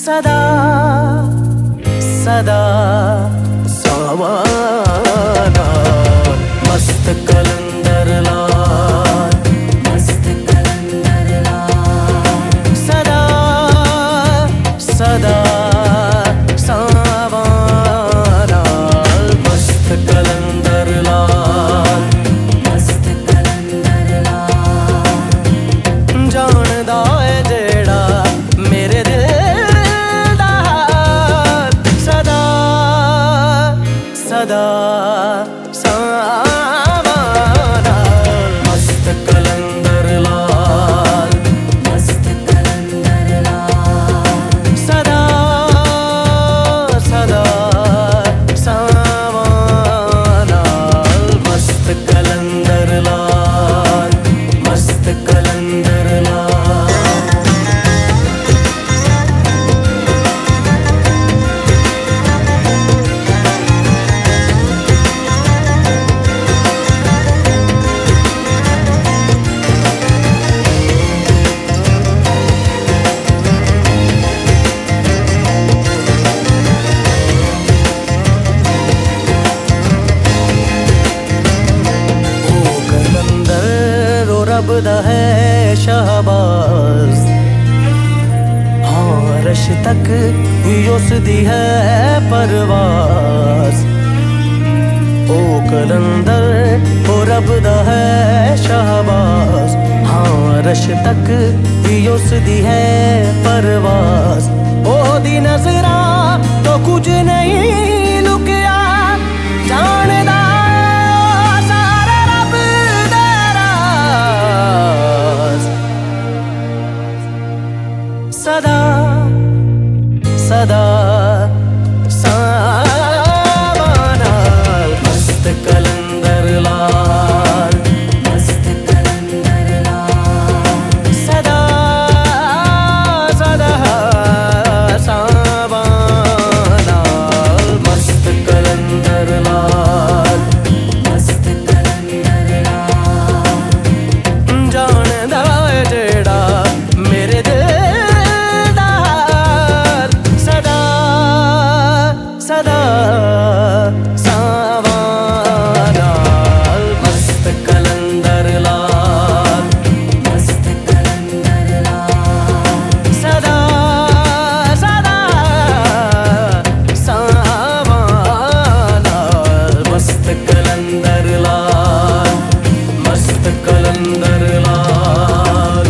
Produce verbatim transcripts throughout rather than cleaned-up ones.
सदा सदा सावाना मस्त कलंदर लाल, मस्त कलंदर लाल। सदा सदा सावाना मस्त कलंदर लाल, मस्त कलंदर लाल। जानदा है जेड़ा मेरे दिल दा हाल, सदा सदा सावाना मस्त कलंदर लाल, मस्त कलंदर लाल। सदा सदा सावाना मस्त कलंदर लाल, मस्त कलंदर लाल। रब दा है शहबाज, हाँ रश तक उसदी है परवाज। ओ कलंदर ओ रब दा है शहबाज, हाँ रश तक उसदी है परवाज। ओ दी नजरा तो कुछ नहीं लुकिया, जानदा सारे रब दे राज। सदा सदा सावाना मस्त कलंदर लाल, मस्त कलंदर लाल। सदा सदा सावाना मस्त कलंदर लाल, मस्त कलंदर लाल। जानदा है जेड़ा मेरे दिल दा हाल, सदा सदा सावाना मस्त कलंदर लाल, मस्त कलंदर लाल। सदा सदा सावाना मस्त कलंदर लाल, मस्त कलंदर लाल।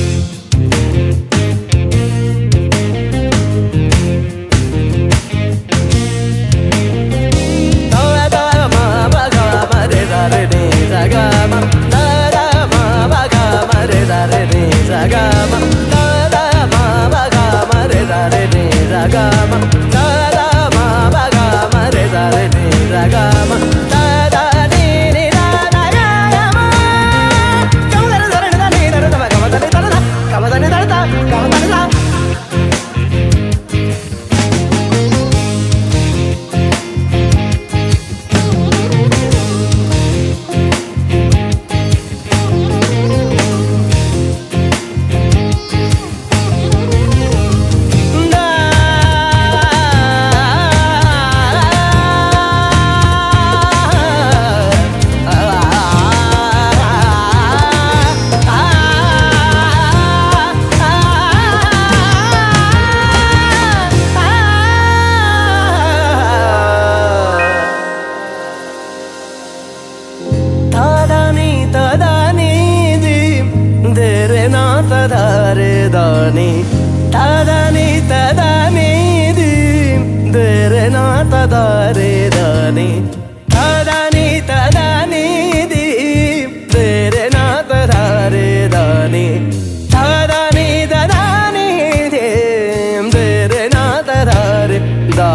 తదారే దాని తదని తదని ది దేరే నా తదారే దాని తదని తదని ది దేరే నా తదారే దాని తదని తదని ది దేరే నా తదారే దా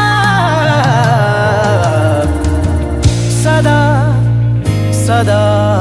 सदा